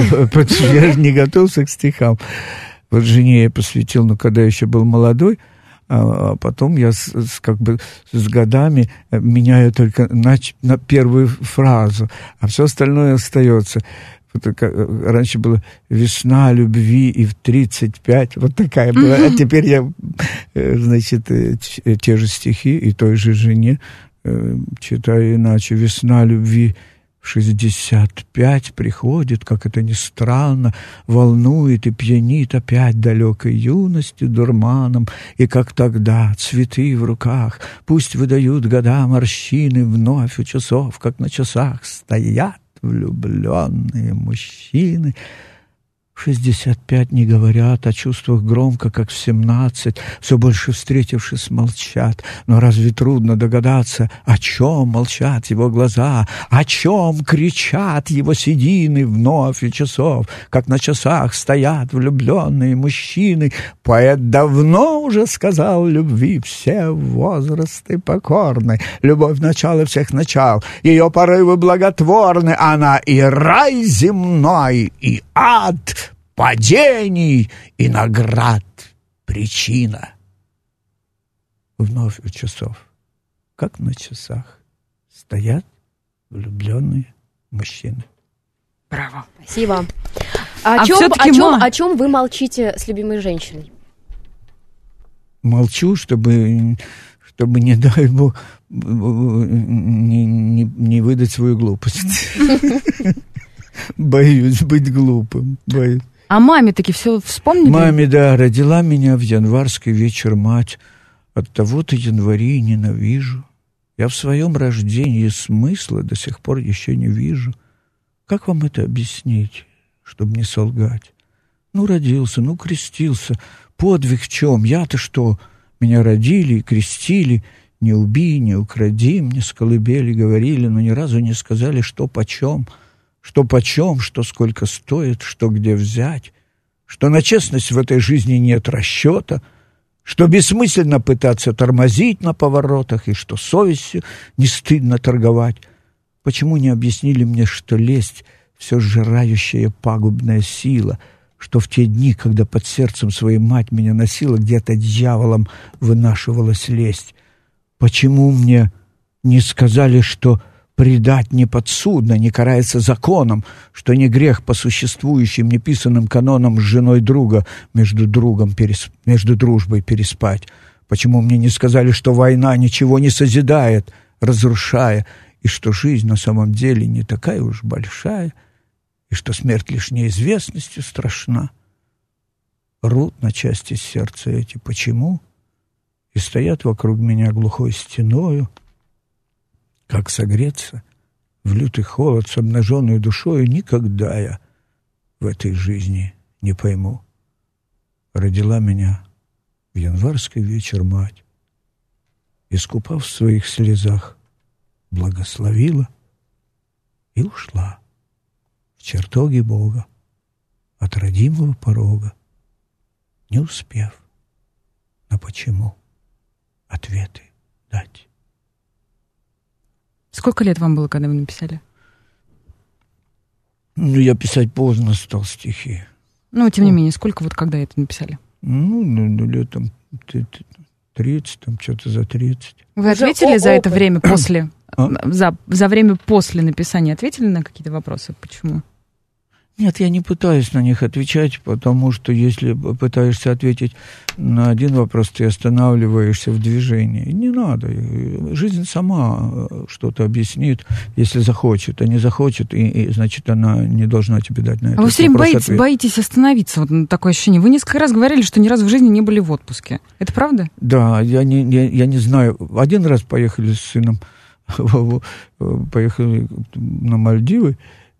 я не готовился к стихам. Вот жене я посвятил, но когда я еще был молодой, а потом я с, с, как бы с годами меняю только на, на первую фразу, а все остальное остается. Вот, раньше было «Весна любви» и в тридцать пять, вот такая была. А теперь я, значит, те же стихи и той же жене читаю иначе. «Весна любви в шестьдесят пять приходит, как это ни странно, волнует и пьянит опять далекой юностью дурманом, и как тогда цветы в руках пусть выдают года морщины вновь у часов, как на часах стоят влюбленные мужчины». В шестьдесят пять не говорят о чувствах громко, как в семнадцать, все больше встретившись молчат. Но разве трудно догадаться, о чем молчат его глаза, о чем кричат его седины вновь у часов, как на часах стоят влюбленные мужчины? Поэт давно уже сказал любви все возрасты покорны, любовь начало всех начал, ее порывы благотворны, она и рай земной, и ад падений и наград причина. Вновь у часов, как на часах, стоят влюбленные мужчины. Браво. Спасибо. О, А чем, всё-таки о, чем, ма- о чем вы молчите с любимой женщиной? Молчу, чтобы, чтобы не дай бог, не, не, не выдать свою глупость. Боюсь быть глупым. Боюсь. А маме таки все вспомнили? Маме, да, родила меня в январский вечер мать. От того-то январи ненавижу. Я в своем рождении смысла до сих пор еще не вижу. Как вам это объяснить, чтобы не солгать? Ну, родился, ну, крестился. Подвиг в чем? Я-то что? Меня родили и крестили. Не убей, не укради, мне с колыбели говорили, но ни разу не сказали, что почем. Что почем, что сколько стоит, что где взять. Что на честность в этой жизни нет расчета. Что бессмысленно пытаться тормозить на поворотах, и что совестью не стыдно торговать. Почему не объяснили мне, что лесть — все сжирающая пагубная сила, что в те дни, когда под сердцем своей мать меня носила, где-то дьяволом вынашивалась лесть? Почему мне не сказали, что предать не подсудно, не карается законом, что не грех по существующим неписанным канонам с женой друга между другом перес... между дружбой переспать? Почему мне не сказали, что война ничего не созидает, разрушая, и что жизнь на самом деле не такая уж большая, и что смерть лишь неизвестностью страшна? Рвут на части сердца эти «почему?» и стоят вокруг меня глухой стеною. Как согреться в лютый холод с обнаженной душою никогда я в этой жизни не пойму. Родила меня в январский вечер мать, искупав в своих слезах, благословила и ушла в чертоги Бога от родимого порога, не успев на почему ответы дать. Сколько лет вам было, когда вы написали? Ну, я писать поздно стал стихи. Ну, тем не менее, сколько вот когда это написали? Ну, ну, ну лет там тридцать, там что-то за тридцать. Вы Уже ответили за это опыт. время после, А? за, за время после написания, ответили на какие-то вопросы? Почему? Нет, я не пытаюсь на них отвечать, потому что если пытаешься ответить на один вопрос, ты останавливаешься в движении. Не надо. Жизнь сама что-то объяснит, если захочет. А не захочет, и, и значит, она не должна тебе дать на это А вы все время вопрос боитесь, ответ. боитесь остановиться, вот такое ощущение. Вы несколько раз говорили, что ни разу в жизни не были в отпуске. Это правда? Да, я не, я, я не знаю. Один раз поехали с сыном, поехали на Мальдивы.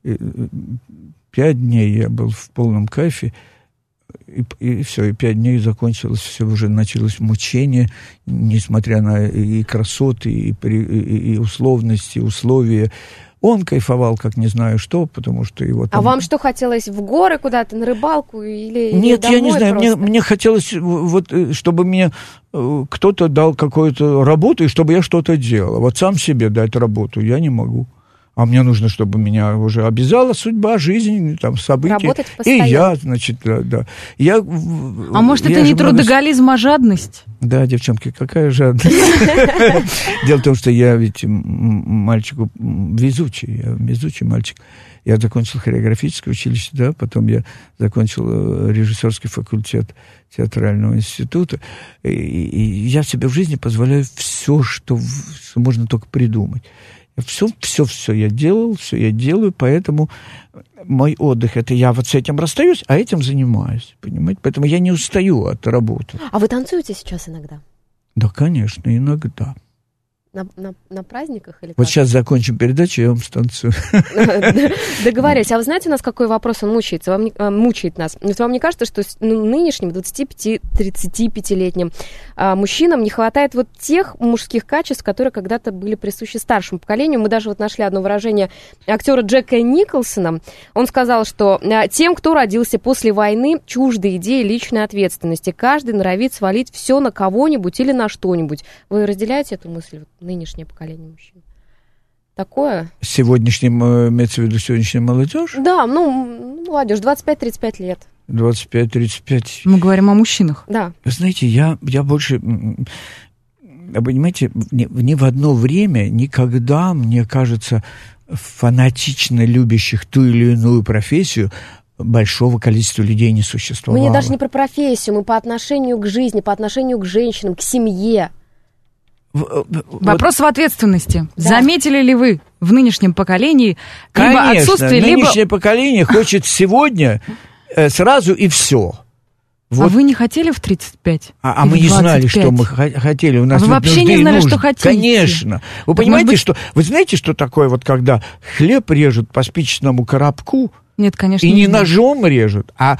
Пять дней я был в полном кайфе, и, и все, и пять дней закончилось, все уже началось мучение, несмотря на и красоты, и, и, и условности, условия. Он кайфовал, как не знаю что, потому что его там... А вам что, хотелось в горы куда-то, на рыбалку или Нет, или я не домой знаю, мне, просто? мне хотелось, вот, чтобы мне э, кто-то дал какую-то работу, и чтобы я что-то делал. Вот сам себе дать работу я не могу. А мне нужно, чтобы меня уже обязала судьба, жизнь, там, события. Работать И постоянно. я, значит, да. да. Я, А может, я это не же много- трудоголизм, а жадность? Да, девчонки, какая жадность. Дело в том, что я ведь м- мальчику м, везучий, я везучий мальчик. Я закончил хореографическое училище, да, потом я закончил э, режиссерский факультет театрального института. И, и я себе в жизни позволяю все, что, в- что можно только придумать. Все, все, все я делал, все я делаю, поэтому мой отдых — это я вот с этим расстаюсь, а этим занимаюсь, понимаете? Поэтому я не устаю от работы. А вы танцуете сейчас иногда? Да, конечно, иногда. На, на, на праздниках или Вот как? сейчас закончим передачу, я вам станцую. Договорились. А вы знаете, у нас какой вопрос он мучается? Вам не- э, мучает нас. Вот вам не кажется, что с- ну, нынешним двадцати-пяти-тридцатипятилетним а, мужчинам не хватает вот тех мужских качеств, которые когда-то были присущи старшему поколению? Мы даже вот нашли одно выражение актера Джека Николсона. Он сказал, что а, тем, кто родился после войны, чужды идеи личной ответственности. Каждый норовит свалить все на кого-нибудь или на что-нибудь. Вы разделяете эту мысль? Вот, нынешнее поколение мужчин. Такое? Сегодняшним, э, имеется в виду сегодняшняя молодежь? Да, ну, м, молодежь, двадцать пять тридцать пять лет. двадцать пять тридцать пять. Мы говорим о мужчинах. Да. Вы знаете, я, я больше... Понимаете, ни, ни в одно время никогда, мне кажется, фанатично любящих ту или иную профессию большого количества людей не существовало. Мы не даже не про профессию, мы по отношению к жизни, по отношению к женщинам, к семье. Вопрос вот в ответственности. Да. Заметили ли вы в нынешнем поколении Конечно, либо отсутствие, нынешнее либо... поколение хочет сегодня э, сразу и все. Вот. А вы не хотели в тридцать пять? А, а мы не знали, что мы хотели. У нас а вы вообще не знали, что хотите? Конечно. Вы так понимаете, быть... что... Вы знаете, что такое, вот когда хлеб режут по спичечному коробку, нет, конечно, и не, не ножом режут, а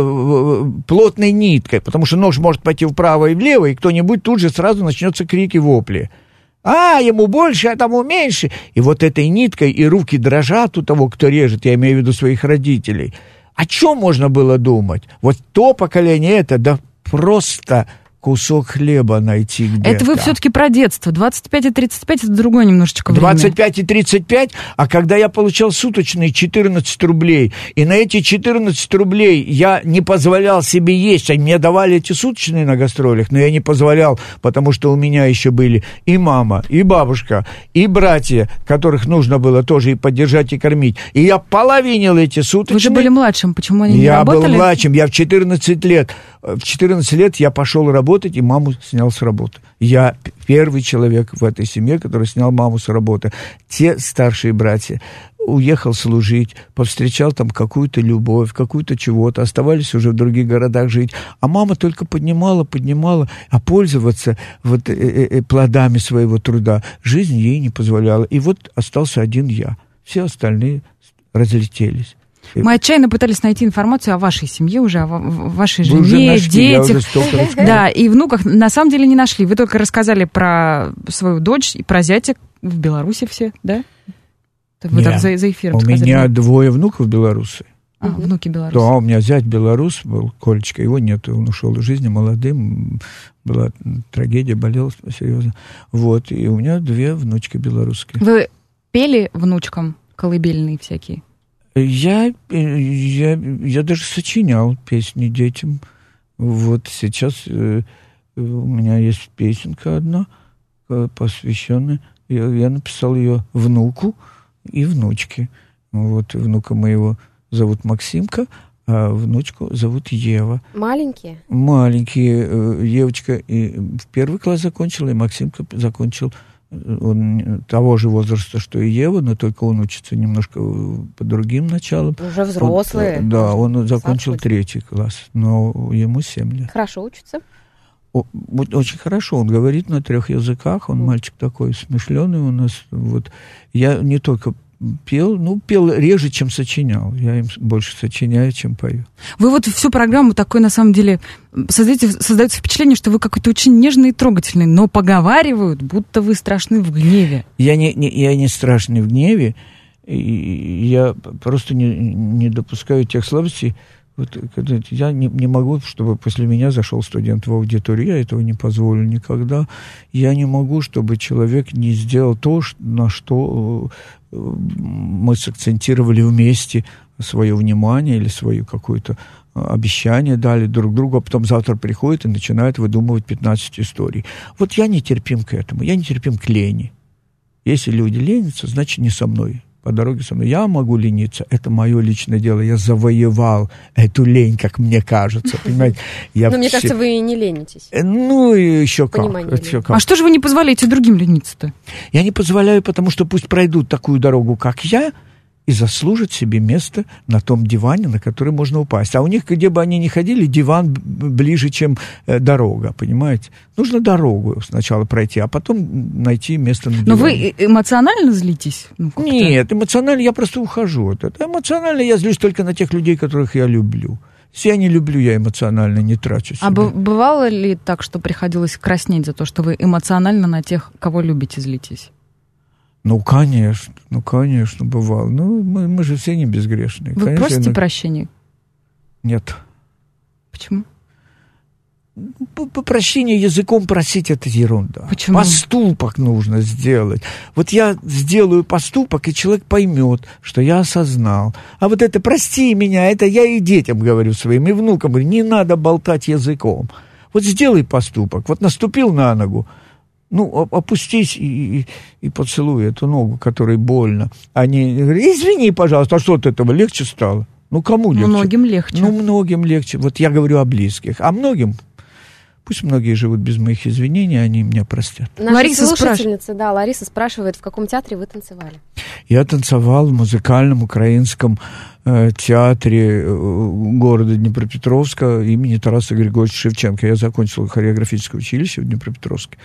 э, плотной ниткой, потому что нож может пойти вправо и влево, и кто-нибудь тут же сразу начнется крик и вопли. А, ему больше, а тому меньше. И вот этой ниткой и руки дрожат у того, кто режет, я имею в виду своих родителей. О чем можно было думать? Вот то поколение это, да просто кусок хлеба найти где-то. Это вы все-таки про детство. двадцать пять и тридцать пять это другое немножечко время. двадцать пять и тридцать пять, а когда я получал суточные четырнадцать рублей, и на эти четырнадцать рублей я не позволял себе есть, они мне давали эти суточные на гастролях, но я не позволял, потому что у меня еще были и мама, и бабушка, и братья, которых нужно было тоже и поддержать, и кормить. И я половинил эти суточные. Вы же были младшим, почему они не я работали? Я был младшим, я в четырнадцать лет. В четырнадцать лет я пошел работать, и маму снял с работы. Я первый человек в этой семье, который снял маму с работы. Те старшие братья уехал служить, повстречал там какую-то любовь, какую-то чего-то, оставались уже в других городах жить. А мама только поднимала, поднимала, а пользоваться вот, э, э, плодами своего труда жизнь ей не позволяла. И вот остался один я. Все остальные разлетелись. Мы отчаянно пытались найти информацию о вашей семье уже, о вашей Вы жене, нашли, детях, да, и внуках. На самом деле не нашли. Вы только рассказали про свою дочь и про зятя в Беларуси все, да? Вы Нет, так за, за эфиром у сказали. меня двое внуков белорусы. А, внуки белорусы. Да, у меня зять белорус был, Колечка, его нет, он ушел из жизни молодым, была трагедия, болел серьезно. Вот, и у меня две внучки белорусские. Вы пели внучкам колыбельные всякие? Я, я, я даже сочинял песни детям. Вот сейчас э, у меня есть песенка одна, посвященная. Я, я написал ее внуку и внучке. Вот внука моего зовут Максимка, а внучку зовут Ева. Маленькие? Маленькие. Девочка и в первый класс закончила, и Максимка закончил. Он того же возраста, что и Ева, но только он учится немножко по другим началам. Уже взрослые. Он, да, он закончил третий класс, но ему семь лет. Хорошо учится? О, очень хорошо, он говорит на трех языках, он мальчик такой смышленый у нас. Вот. Я не только пел, ну, пел реже, чем сочинял. Я им больше сочиняю, чем пою. Вы вот всю программу такой, на самом деле, создаете, создается впечатление, что вы какой-то очень нежный и трогательный, но поговаривают, будто вы страшны в гневе. Я не, не, я не страшный в гневе, и я просто не, не допускаю тех слабостей. Вот, когда я не, не могу, чтобы после меня зашел студент в аудиторию. Я этого не позволю никогда. Я не могу, чтобы человек не сделал то, на что мы сакцентировали вместе свое внимание или свое какое-то обещание дали друг другу, а потом завтра приходит и начинает выдумывать пятнадцать историй. Вот я не терпим к этому. Я не терпим к лени. Если люди ленятся, значит, не со мной. По дороге со мной. Я могу лениться, это мое личное дело. Я завоевал эту лень, как мне кажется, понимаете? Я Но мне все... кажется, вы не ленитесь. Ну, еще как. еще как. А что же вы не позволяете другим лениться-то? Я не позволяю, потому что пусть пройдут такую дорогу, как я, и заслужат себе место на том диване, на который можно упасть. А у них, где бы они ни ходили, диван ближе, чем э, дорога, понимаете? Нужно дорогу сначала пройти, а потом найти место на диване. Но вы эмоционально злитесь? Ну, Нет, эмоционально я просто ухожу от этого. Эмоционально я злюсь только на тех людей, которых я люблю. Если я не люблю, я эмоционально не трачу себя. А бывало ли так, что приходилось краснеть за то, что вы эмоционально на тех, кого любите, злитесь? Ну, конечно, ну, конечно, бывало. Ну, мы, мы же все не безгрешные. Вы конечно, просите но... прощения? Нет. Почему? Прощение языком просить — это ерунда. Почему? Поступок нужно сделать. Вот я сделаю поступок, и человек поймет, что я осознал. А вот это «прости меня», это я и детям говорю своим, и внукам говорю, не надо болтать языком. Вот сделай поступок. Вот наступил на ногу, ну, опустись и, и, и поцелуй эту ногу, которой больно. А не говори, извини, пожалуйста, а что от этого легче стало? Ну, кому легче? Многим легче. Ну, многим легче. Вот я говорю о близких. А многим... Пусть многие живут без моих извинений, они меня простят. Наша Лариса слушательница, спраш... да, Лариса спрашивает, в каком театре вы танцевали? Я танцевал в музыкальном украинском э, театре э, города Днепропетровска имени Тараса Григорьевича Шевченко. Я закончил хореографическое училище в Днепропетровске.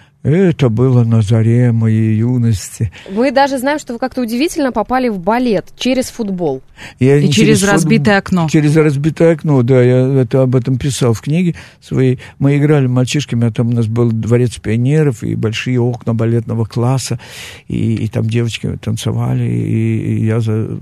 Это было на заре моей юности. Мы даже знаем, что вы как-то удивительно попали в балет через футбол. Я И через, через разбитое окно. Через разбитое окно, да, я это, об этом писал в книге своей. Мы играли мальчишками, а там у нас был дворец пионеров и большие окна балетного класса, и, и там девочки танцевали, и, и я за,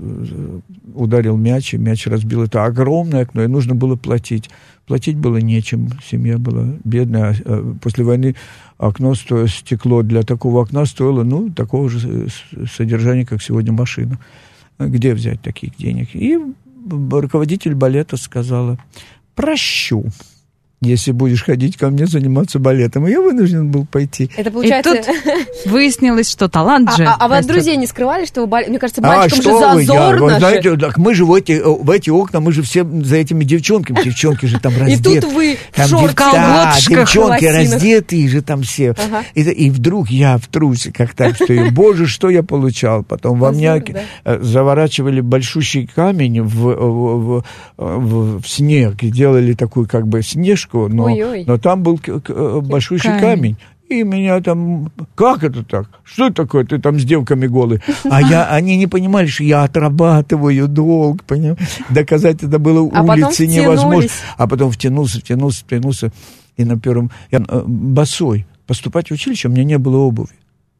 ударил мяч, и мяч разбил это огромное окно, и нужно было платить. Платить было нечем, семья была бедная. После войны окно стоило, стекло для такого окна стоило, ну, такого же содержания, как сегодня машина. Где взять таких денег? И руководитель балета сказала: прощу, если будешь ходить ко мне заниматься балетом. И я вынужден был пойти. Это получается... И тут выяснилось, что талант же... А, а, а вы от друзей не скрывали, что вы... Балет... Мне кажется, мальчикам а, же зазорно. Вы знаете, так мы же в эти, в эти окна, мы же все за этими девчонками. Девчонки же там раздеты. И тут вы там в шортках, да, девчонки лосинах. Раздетые же там все. Ага. И, и вдруг я в трусиках так стою. Боже, что я получал. Потом во мне да? заворачивали большущий камень в, в, в, в снег и делали такую как бы снежку. Но, но там был к- к- большущий камень. камень. И меня там... Как это так? Что это такое? Ты там с девками голый. А я, они не понимали, что я отрабатываю долг. Понимаешь? Доказать это было а улице невозможно. А потом втянулся, втянулся, втянулся. И на первом... Я босой. Поступать в училище у меня не было обуви.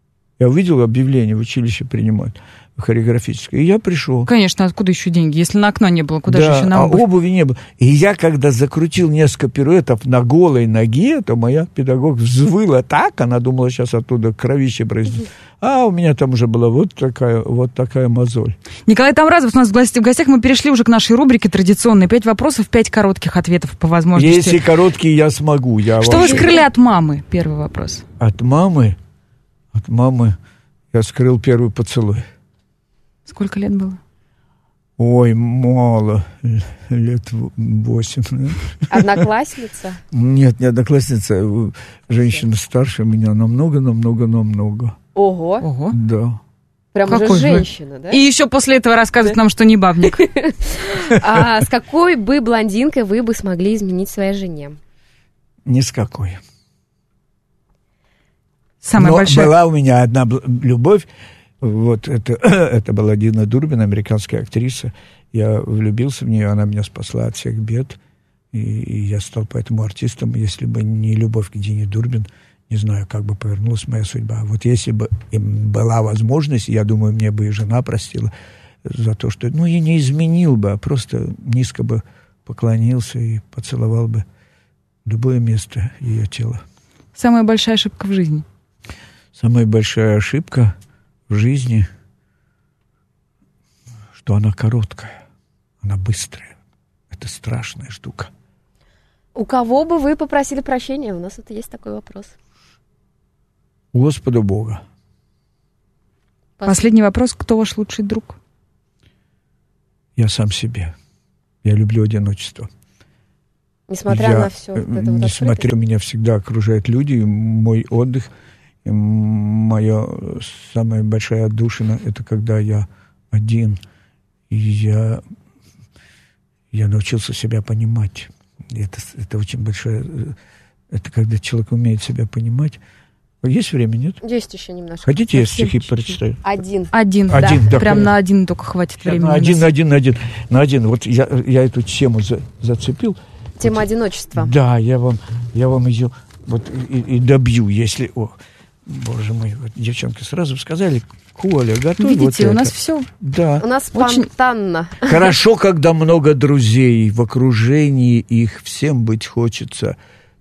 Я увидел объявление в училище принимать. Хореографическое. И я пришел. Конечно, откуда еще деньги? Если на окно не было, куда да, же еще на обувь? А обуви не было. И я, когда закрутил несколько пируэтов на голой ноге, то моя педагог взвыла так, она думала, сейчас оттуда кровище брызнет. А у меня там уже была вот такая, вот такая мозоль. Николай Тамразов у нас в гостях. Мы перешли уже к нашей рубрике традиционной. Пять вопросов, пять коротких ответов по возможности. Если короткие, я смогу. Я Что вообще... вы скрыли от мамы? Первый вопрос. От мамы? От мамы я скрыл первый поцелуй. Сколько лет было? Ой, мало. Лет восемь. Одноклассница? Нет, не одноклассница. Женщина старше меня намного, намного, намного. Ого. Ого. Да. Прям Какой уже женщина, вы? да? И еще после этого рассказывает нам, что не бабник. А с какой бы блондинкой вы бы смогли изменить своей жене? Ни с какой. Самая Но большая... была у меня одна любовь. Вот это, это была Дина Дурбин, американская актриса. Я влюбился в нее, она меня спасла от всех бед. И, и я стал поэтому артистом. Если бы не любовь к Дине Дурбин, не знаю, как бы повернулась моя судьба. Вот если бы им была возможность, я думаю, мне бы и жена простила за то, что... Ну, я не изменил бы, а просто низко бы поклонился и поцеловал бы любое место ее тела. Самая большая ошибка в жизни? Самая большая ошибка в жизни, что она короткая, она быстрая. Это страшная штука. У кого бы вы попросили прощения? У нас вот есть такой вопрос. У Господа Бога. Последний вопрос. Кто ваш лучший друг? Я сам себе. Я люблю одиночество. Несмотря я, на все вот это вот несмотря, меня всегда окружают люди, и мой отдых, и моя самая большая отдушина, это когда я один, и я, я научился себя понимать. И это, это очень большое, это когда человек умеет себя понимать. Есть время, нет? Есть еще немножко. Хотите, я Совсем стихи чуть-чуть. прочитаю? Один. Один, один да. да. Прям на один только хватит времени. На один, на один, на один, на один. Вот я, я эту тему за, зацепил. Тема вот, одиночества. Да, я вам, я вам ее вот и, и добью, если... О, боже мой, вот девчонки сразу сказали, Коля, готовь. Видите, вот у это. нас все... Да. У нас Очень... спонтанно. Хорошо, когда много друзей, в окружении их всем быть хочется.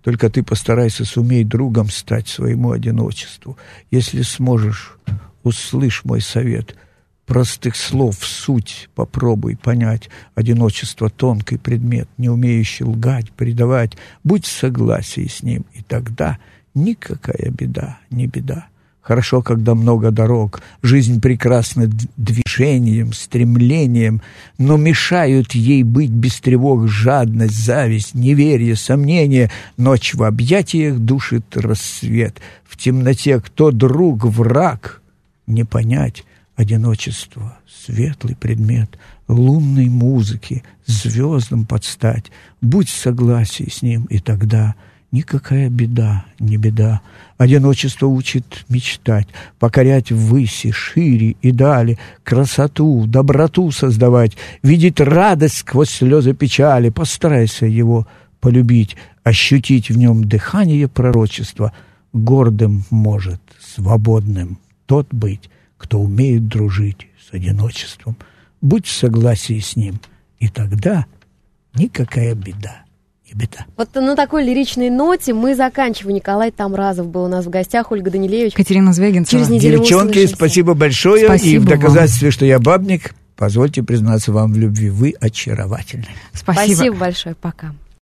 Только ты постарайся, сумей другом стать своему одиночеству. Если сможешь, услышь мой совет. Простых слов суть попробуй понять. Одиночество — тонкий предмет, не умеющий лгать, предавать. Будь в согласии с ним, и тогда никакая беда, не беда. Хорошо, когда много дорог, жизнь прекрасна движением, стремлением, но мешают ей быть без тревог жадность, зависть, неверие, сомнение. Ночь в объятиях душит рассвет. В темноте кто друг, враг, не понять. Одиночество — светлый предмет, лунной музыки, звездам подстать. Будь в согласии с ним, и тогда никакая беда, не беда. Одиночество учит мечтать, покорять ввыси, шире и дали, красоту, доброту создавать, видеть радость сквозь слезы печали. Постарайся его полюбить, ощутить в нем дыхание пророчества. Гордым может, свободным тот быть, кто умеет дружить с одиночеством. Будь в согласии с ним, и тогда никакая беда. Беда. Вот на такой лиричной ноте мы заканчиваем. Николай Тамразов был у нас в гостях, Ольга Данилевич. Катерина Звягинцева. Через неделю Девчонки, спасибо большое. Спасибо и в доказательстве, вам. что я бабник, позвольте признаться вам в любви. Вы очаровательны. Спасибо. Спасибо большое. Пока.